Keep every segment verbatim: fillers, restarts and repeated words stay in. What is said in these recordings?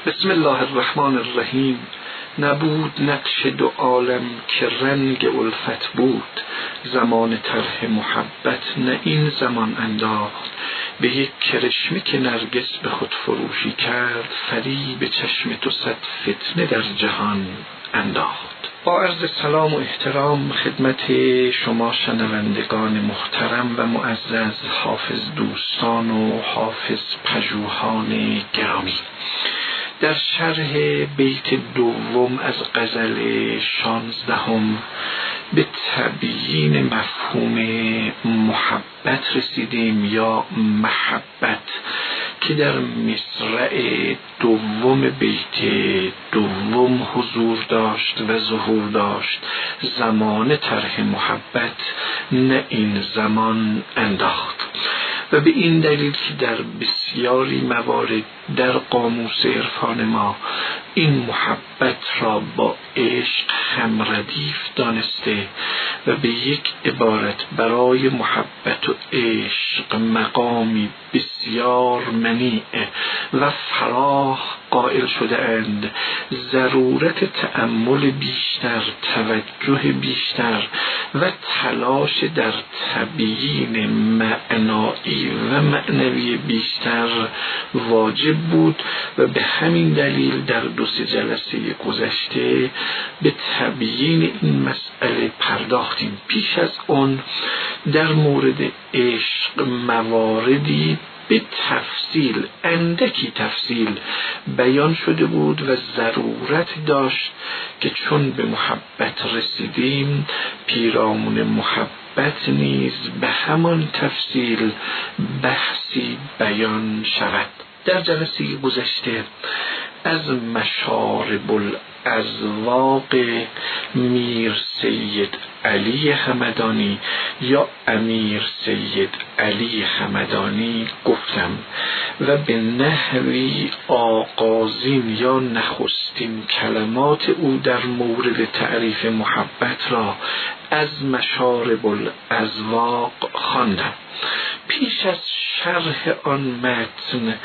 بسم الله الرحمن الرحیم. نبود نقش دو عالم که رنگ الفت بود، زمان طرح محبت نه این زمان انداخت. به یک کرشمه که نرگس به خود فروشی کرد، فریب چشم تو صد فتنه در جهان انداخت. با عرض سلام و احترام خدمت شما شنوندگان محترم و معزز، حافظ دوستان و حافظ پژوهان گرامی، در شرح بیت دوم از غزل شانزدهم به تبیین مفهوم محبت رسیدیم یا محبت که در مصرع دوم بیت دوم حضور داشت و ظهور داشت. زمان طرح محبت نه این زمان انداخت، و به این دلیل که در بسیاری موارد در قاموس عرفان ما این محبت را با عشق هم ردیف دانسته و به یک عبارت برای محبت و عشق مقامی بسیار منیع و فراخ قائل شده اند. ضرورت تأمل بیشتر، توجه بیشتر و تلاش در تبیین معنایی و معنوی بیشتر واجب بود و به همین دلیل در دو سه جلسه گذشته به تبیین این مسئله پرداختیم. پیش از اون در مورد عشق مواردی به تفصیل، اندکی تفصیل بیان شده بود و ضرورت داشت که چون به محبت رسیدیم پیرامون محبت نیز به همان تفصیل بحثی بیان شود. در جلسه گذشته از مشارب الازواق میر سید علی همدانی یا امیر سید علی همدانی گفتم و به نحوی آغازین یا نخستین کلمات او در مورد تعریف محبت را از مشارب الازواق خواندم. پیش از شرح آن متن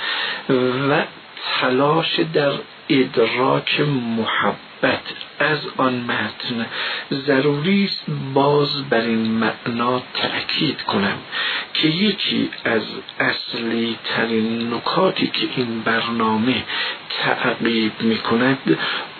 و تلاش در ادراک محبت از آن متن، ضروری است باز بر این معنا تأکید کنم که یکی از اصلی ترین نکاتی که این برنامه تعقیب می کند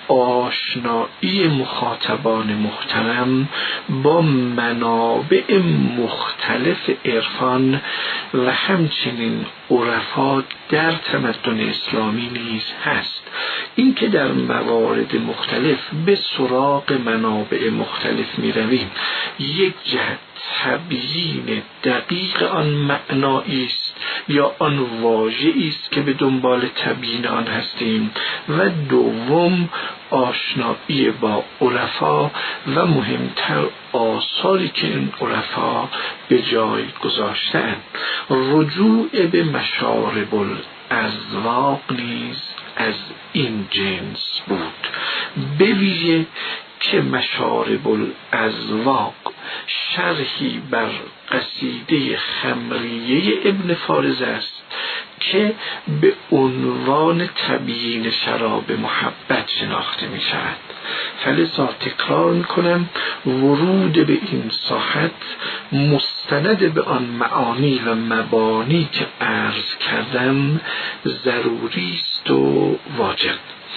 آشنایی مخاطبان محترم با منابع مختلف عرفان و همچنین عرفا در تمدن اسلامی نیز هست. این که در موارد مختلف به سراغ منابع مختلف می رویم، یک جهت تبیین دقیق آن معنایی است یا آن واژه‌ای است که به دنبال تبیین آن هستیم، و دوم آشنایی با عرفا و مهمتر آثاری که این عرفا به جای گذاشتند. رجوع به مشارب الازواق نیز از این جنس بود، به ویژه که مشارب الازواق شرحی بر قصیده خمریه ابن فارض است که به عنوان تبیین شراب محبت شناخته می شود. فلذا تکرار می کنم ورود به این ساحت مستند به آن معانی و مبانی که عرض کردم ضروری است و واجب.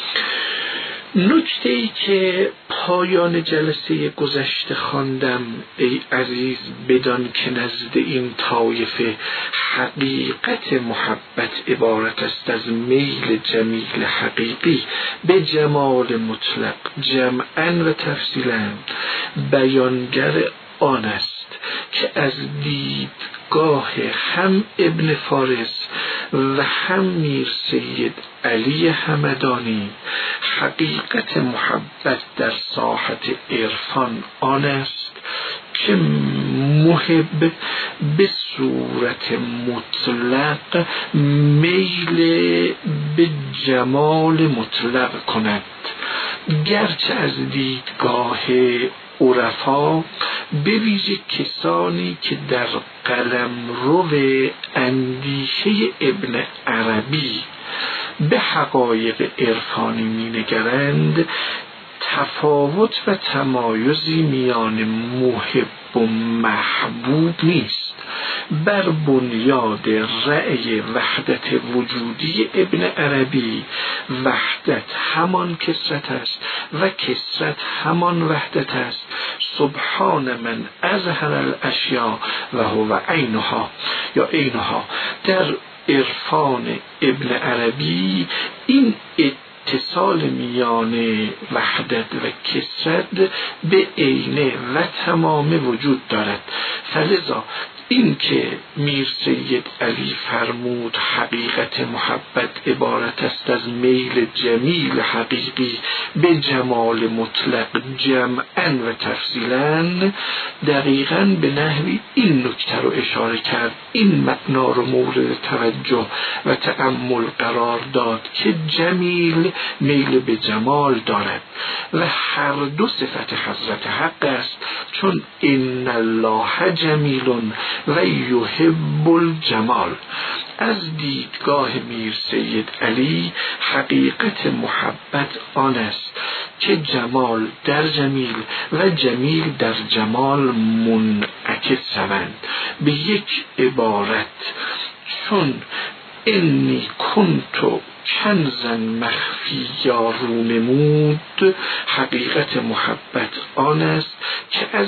نکته ای که پایان جلسه گذشته خواندم ای عزیز، بدان که نزد این طایفه حقیقت محبت عبارت است از میل جمیل حقیقی به جمال مطلق، جمعاً و تفصیلاً بیانگر آن است که از دیدگاه هم ابن فارض و هم میر سید علی همدانی حقیقت محبت در ساحت عرفان آن است که محب به صورت مطلق میل به جمال مطلق کند، گرچه از دیدگاه عرفا به ویژه کسانی که در قلمرو اندیشه ابن عربی به حقایق عرفانی می نگرند، تفاوت و تمایزی میان محب و محبوب نیست. بر بنیاد رأی وحدت وجودی ابن عربی، وحدت همان کثرت است و کثرت همان وحدت است. سبحان من اظهر الاشیاء و هو عینها یا عینها. در عرفان ابن عربی این اتصال میان وحدت و کثرت به عینه و تمام وجود دارد. فلذا این که میر سید علی فرمود حقیقت محبت عبارت است از میل جمیل حقیقی به جمال مطلق جمعاً و تفصیلاً، دقیقاً به نحوی این نکته رو اشاره کرد، این معنا رو مورد توجه و تأمل قرار داد که جمیل میل به جمال دارد و هر دو صفت حضرت حق است، چون ان الله جمیل و یحب الجمال. از دیدگاه میر سید علی حقیقت محبت آن است که جمال در جمیل و جمیل در جمال منعکس شوند. به یک عبارت، چون انی کنتو کنزا مخفی یا رونمود، حقیقت محبت آن است که از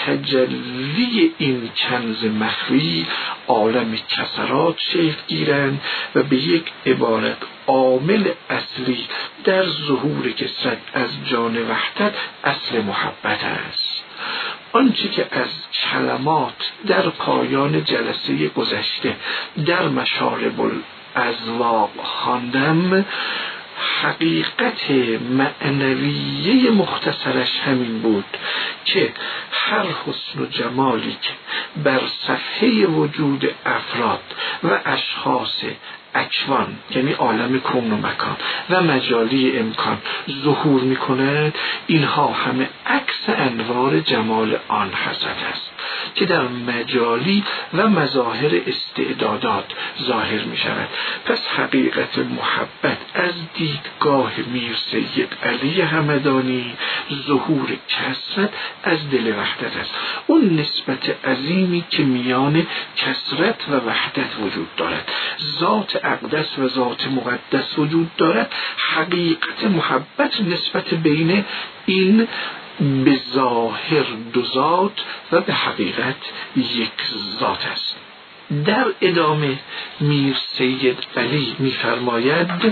تجلی این کنز مخفی عالم کسرات شکل گیرند و به یک عبارت عامل اصلی در ظهور کثرت از جان وحدت اصل محبت است. آنچه که از کلمات در پایان جلسه گذشته در مشارب الاذواق خواندم، حقیقت معنویه مختصرش همین بود که هر حسن و جمالی که بر صفحه وجود افراد و اشخاص اکوان، یعنی عالم کون و مکان و مجالی امکان ظهور می کند، اینها همه عکس انوار جمال آن حضرت است که در مجالی و مظاهر استعدادات ظاهر می شود. پس حقیقت محبت از دیدگاه میر سید علی همدانی ظهور کثرت از دل وحدت است، اون نسبت عظیمی که میان کثرت و وحدت وجود دارد، ذات اقدس و ذات مقدس وجود دارد. حقیقت محبت نسبت بین این به ظاهر دو ذات و به حقیقت یک ذات است. در ادامه میر سید علی می‌فرماید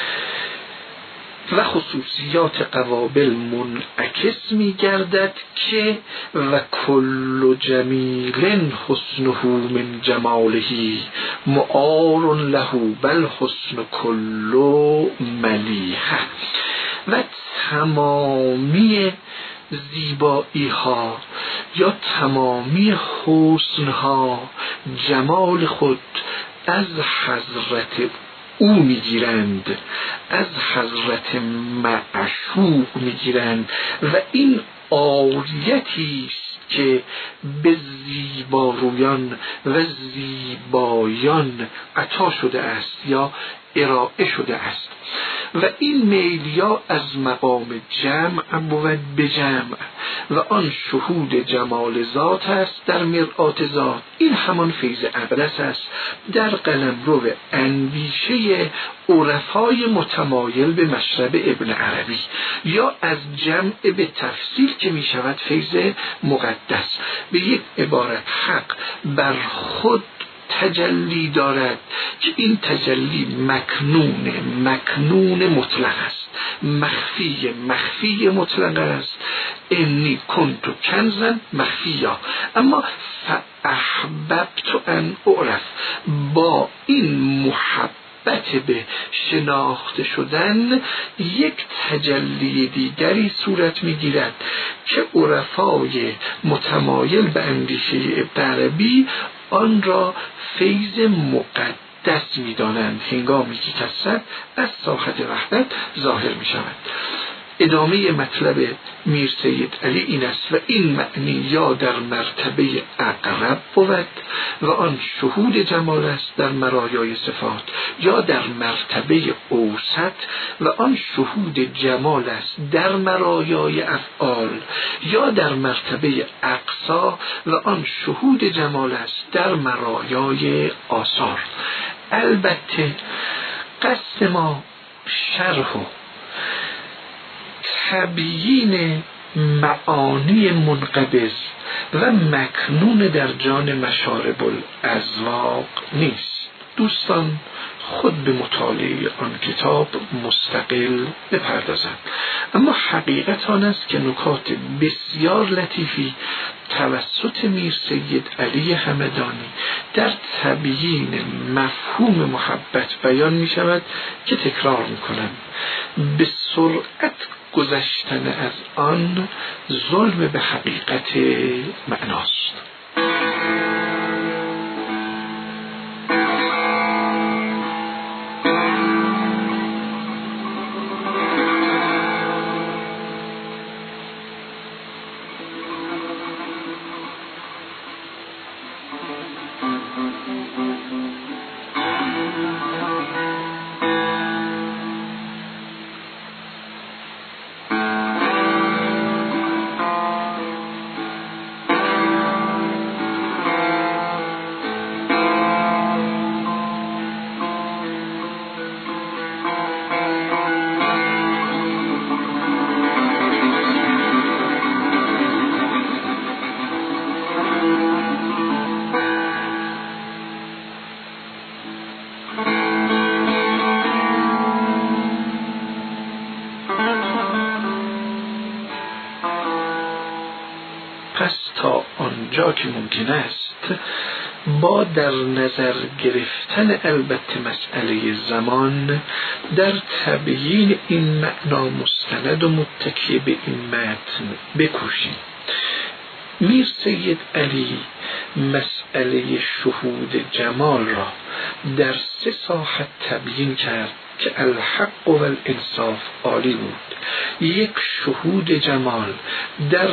و خصوصیات قوابل منعکس می گردد که و کل جمیل حسنه من جمالهی معار له بل حسن کل ملیحه. و تمامی زیبایی ها یا تمامی حسن ها جمال خود از حضرت او میگیرند، از حضرت معشوق میگیرند و این عاریتی است که به زیبارویان و زیبایان عطا شده است یا ارائه شده است و این میلیا از مقام جمع بود به جمع و آن شهود جمال ذات است در مرآت ذات. این همان فیض اقدس است در قلمرو اندیشه عرفای متمایل به مشرب ابن عربی، یا از جمع به تفصیل که می شود فیض مقدس. به یک عبارت حق بر خود تجلی دارد که این تجلی مکنون مکنون مطلق است، مخفی مخفی مطلق است. انی کنتو کنزا مخفیا، اما فاحببت ان اعرف، با این محبت به شناخته شدن یک تجلی دیگری صورت میگیرد که عرفای متمایل به اندیشه ابن عربی آن را فیض مقدس می‌دانند، هنگامی که کثرت از ساحت وحدت ظاهر می‌شود. ادامه مطلب میر سید علی این است: و این معنی یا در مرتبه اقرب بود و آن شهود جمال است در مرایای صفات، یا در مرتبه اوسط و آن شهود جمال است در مرایای افعال، یا در مرتبه اقصا و آن شهود جمال است در مرایای آثار. البته قصد ما شرح و تبیین معانی منقبض و مکنون در جان مشارب الاذواق نیست. دوستان خود به مطالعه آن کتاب مستقل بپردازند. اما حقیقت آن است که نکات بسیار لطیفی توسط میر سید علی همدانی در تبیین مفهوم محبت بیان می شود که تکرار می کنم. به سرعت گذشتن از آن ظلم به حقیقت معناست. که ممکن است با در نظر گرفتن البته مسئله زمان در تبیین این معنا مستند و متکی به این متن بکوشیم. میر سید علی مسئله شهود جمال را در سه ساحت تبیین کرد که الحق و الانصاف عالی بود. یک، شهود جمال در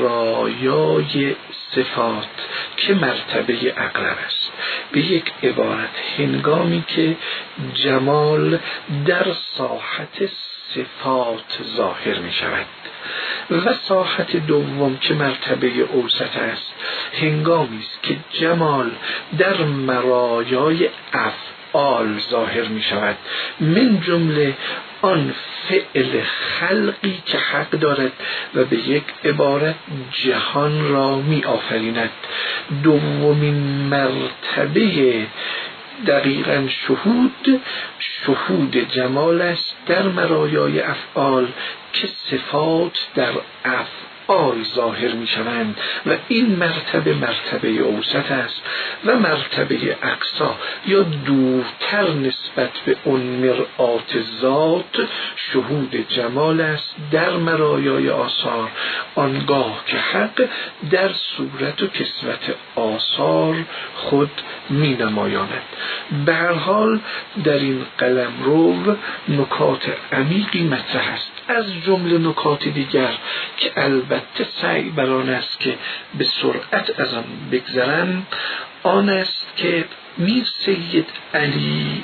مرایای صفات که مرتبه اقرب است. به یک عبارت هنگامی که جمال در ساحت صفات ظاهر می شود. و ساحت دوم که مرتبه اوسط است هنگامی است که جمال در مرایای افعال ظاهر می شود، من جمله آن فعل خلقی که حق دارد و به یک عبارت جهان را می آفریند. دومین مرتبه دقیقاً شهود شهود جمال است در مرایای افعال که صفات در افعال ظاهر می شوند و این مرتبه مرتبه اوسط است و مرتبه اقصا یا دورتر نسبت به اون مرآت ذات شهود جمال است در مرایای آثار، آنگاه که حق در صورت و کسوت آثار خود می نمایاند. به هر حال در این قلمرو نکات عمیقی مطرح است، از جمله نکات دیگر که البته سعی بر آن است که به سرعت از آن بگذرم. آن است که میر سید علی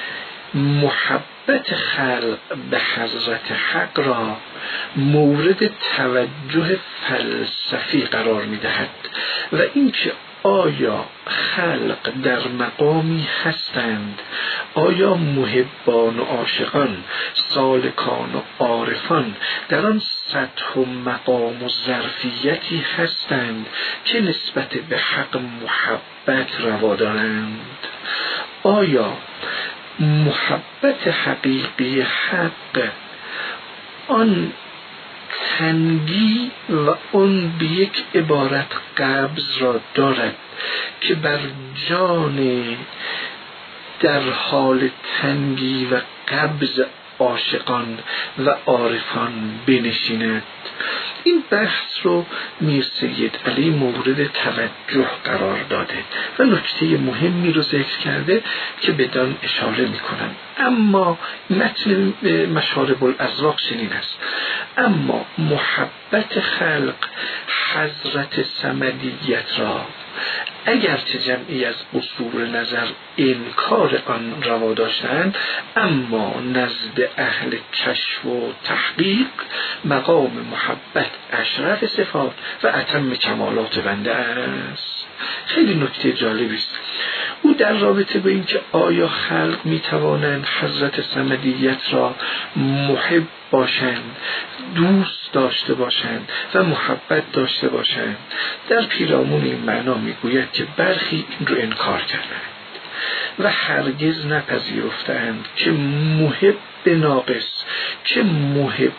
محبت خلق به حضرت حق را مورد توجه فلسفی قرار می دهد و اینکه آیا خلق در مقامی هستند، آیا محبان و عاشقان، سالکان و عارفان در آن سطح و مقام و ظرفیتی هستند که نسبت به حق محبت روا دارند؟ آیا محبت حقیقی حق آن تنگی و اون به یک عبارت قبض را دارد که بر جان در حال تنگی و قبض عاشقان و عارفان بنشیند؟ این بحث رو میر سید علی مورد توجه قرار داده و نکته مهمی رو ذکر کرده که بدان اشاره میکنم. اما متن مشارب الاذواق چنین است: اما محبت خلق حضرت صمدیت را اگرچه جمعی از قصور نظر انکار آن روا داشتند، اما نزد اهل کشف و تحقیق مقام محبت اشرف صفات و اتم کمالات بنده است. خیلی نکته جالبی است. او در رابطه به این که آیا خلق می توانند حضرت صمدیت را محب باشند، دوست داشته باشند و محبت داشته باشند، در پیرامون این معنا می گوید که برخی این رو انکار کردند و هرگز نپذیرفتند که محب ناقص، که محب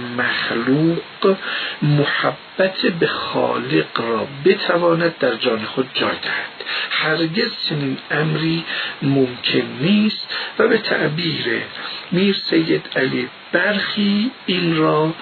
مخلوق محبت به خالق را بتواند در جان خود جای دهد. هرگز چنین امری ممکن نیست و به تعبیر میر سید علی برخی این را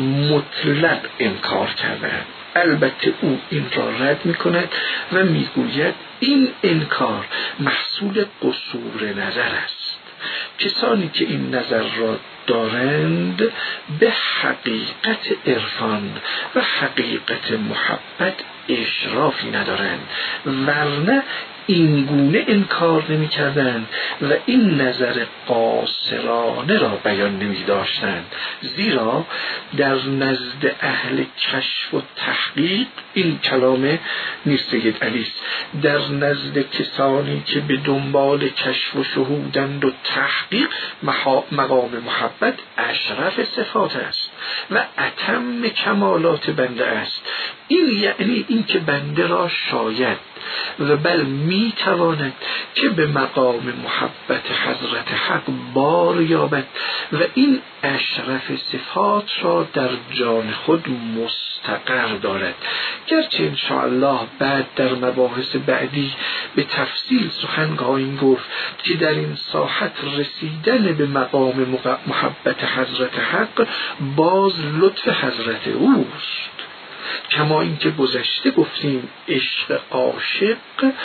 مطلق انکار کردند. البته او این را رد می کند و می گوید این انکار محصول قصور نظر است. کسانی که این نظر را دارند به حقیقت عرفان و حقیقت محبت اشرافی ندارند، ورنه این گونه انکار نمی کردند و این نظر قاصرانه را بیان نمی داشتند. زیرا در نزد اهل کشف و تحقیق، این کلام میر سید علی است، در نزد کسانی که به دنبال کشف و شهودند و تحقیق مقام محبت اشرف صفات است و اتم کمالات بنده است. این یعنی این که بنده را شاید و بل می تواند که به مقام محبت حضرت حق بار یابد و این اشرف صفات را در جان خود مستقر دارد. گرچه انشاءالله بعد در مباحث بعدی به تفصیل سخن خواهیم گفت که در این ساحت رسیدن به مقام محبت حضرت حق باز لطف حضرت اوست. کما اینکه گذشته گفتیم عشق عاشق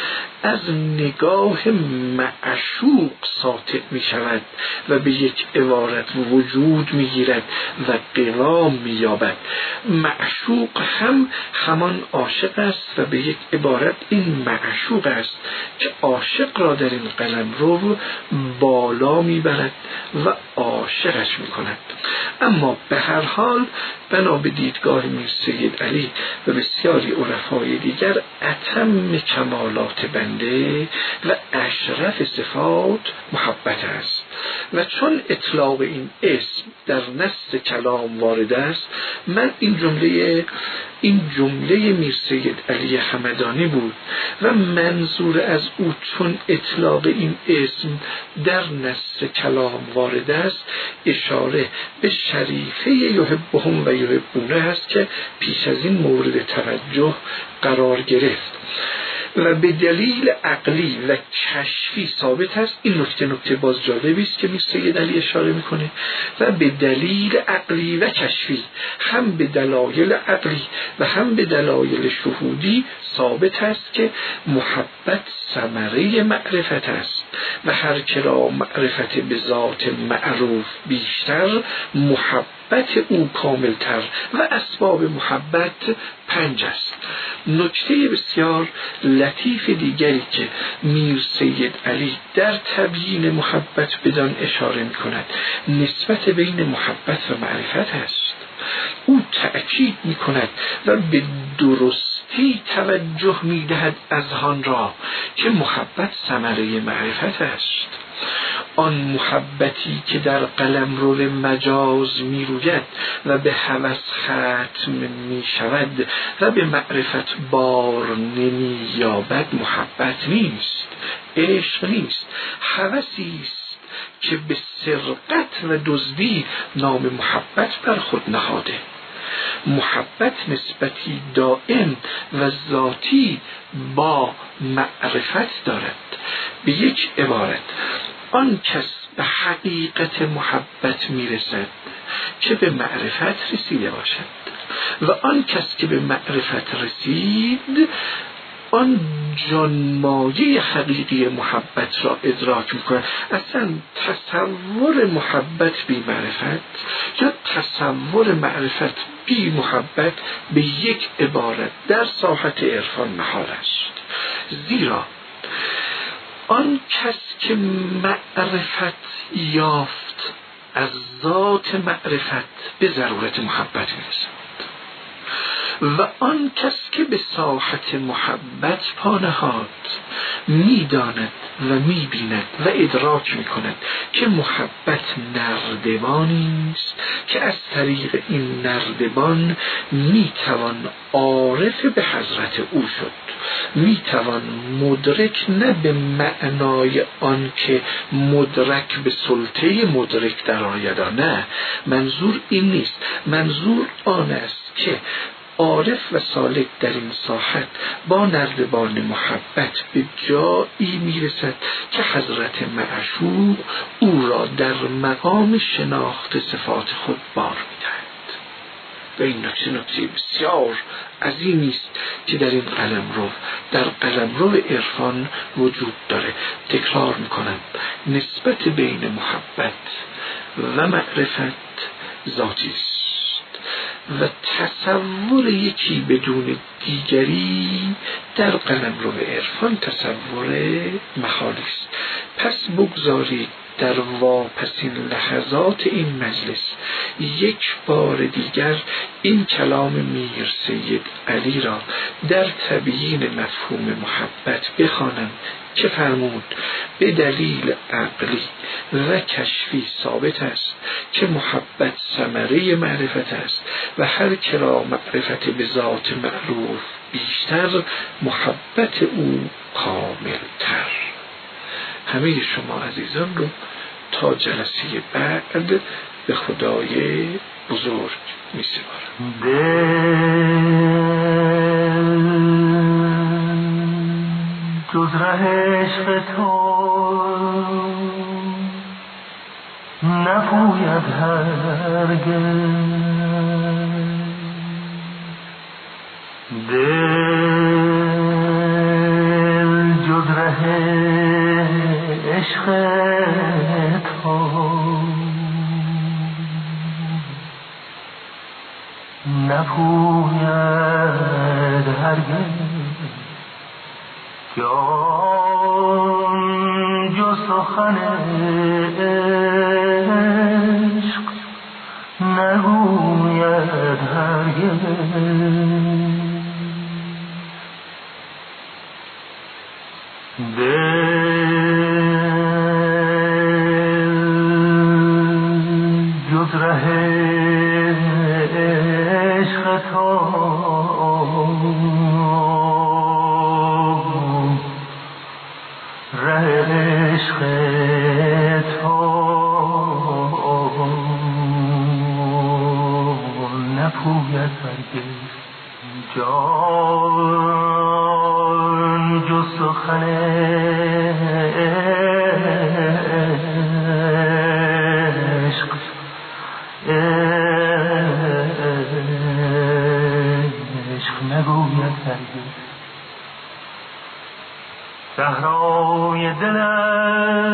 از نگاه معشوق ساطع می شود و به یک عبارت وجود می گیرد و قوام می یابد. معشوق هم همان عاشق است و به یک عبارت این معشوق است که عاشق را در این قلمرو بالا می برد و عاشقش می کند. اما به هر حال بنا به دیدگاه میر سید علی و بسیاری عرفای دیگر اتم کمالات بنده و اشرف صفات محبت است و چون اطلاق این اسم در نص کلام وارد است، من این جمله این جمله میر سید علی حمدانی بود و منظور از او چون اطلاق این اسم در نص کلام وارد است اشاره به شریفه یحبهم و یحبونه است که پیش از این مورد توجه قرار گرفت و به دلیل عقلی و کشفی ثابت است. این نکته نکته باز جالبی است که میر سید علی اشاره میکنه و به دلیل عقلی و کشفی، هم به دلایل عقلی و هم به دلایل شهودی ثابت است که محبت ثمره معرفت است و هر که را معرفت به ذات معروف بیشتر، محبت او کاملتر و اسباب محبت پنج است. نکته بسیار لطیف دیگری که میر سید علی در تبیین محبت بدان اشاره می کند نسبت بین محبت و معرفت است. او تأکید می کند و به درستی توجه می دهد اذهان را که محبت ثمره معرفت است. آن محبتی که در قلمرو مجاز می روید و به هوس ختم می شود و به معرفت بار نمی یابد محبت نیست، عشق نیست، هوسی است که به سرقت و دزدی نام محبت بر خود نهاده. محبت نسبتی دائم و ذاتی با معرفت دارد. به یک عبارت آن کس به حقیقت محبت میرسد که به معرفت رسیده باشد و آن کس که به معرفت رسید آن جانمایه حقیقی محبت را ادراک میکنند. اصلا تصور محبت بی معرفت یا تصور معرفت بی محبت به یک عبارت در ساحت عرفان محال است. زیرا آن کس که معرفت یافت از ذات معرفت به ضرورت محبت میرسد و آن کس که به ساحت محبت پا نهاد میداند و میبیند و ادراک میکند که محبت نردبانی است که از طریق این نردبان میتوان عارف به حضرت او شد، میتوان مدرک نه به معنای آن که مدرک به سلطه مدرک در آید، نه، منظور این نیست. منظور آن است که عارف و سالک در این ساحت با نردبان محبت به جایی میرسد که حضرت معشوق او را در مقام شناخت صفات خود بار میدهد. و این نکته نکته بسیار عظیمی است که در این قلمرو در قلمرو عرفان وجود داره. تکرار میکنم، نسبت بین محبت و معرفت ذاتی است و تصور یکی بدون دیگری در قلمرو عرفان تصور محالی است. پس بگذارید در واپسین لحظات این مجلس یک بار دیگر این کلام میر سید علی را در تبیین مفهوم محبت بخوانم که فرمود به دلیل عقلی و کشفی ثابت است که محبت ثمره معرفت است و هر که را معرفت به ذات معروف بیشتر، محبت او کاملتر. همه شما عزیزان رو تا جلسه بعد به خدای بزرگ می سپارم. جز ره عشق تو نپوید هرگز، دل جز ره عشق تو نپوید هرگز، جان جز سخن عشق نگوید هرگز، دل جز ره عشق تو عشق تو نپوید هرگز، جان جز سخن عشق عشق نگوید هرگز. صحرای دلم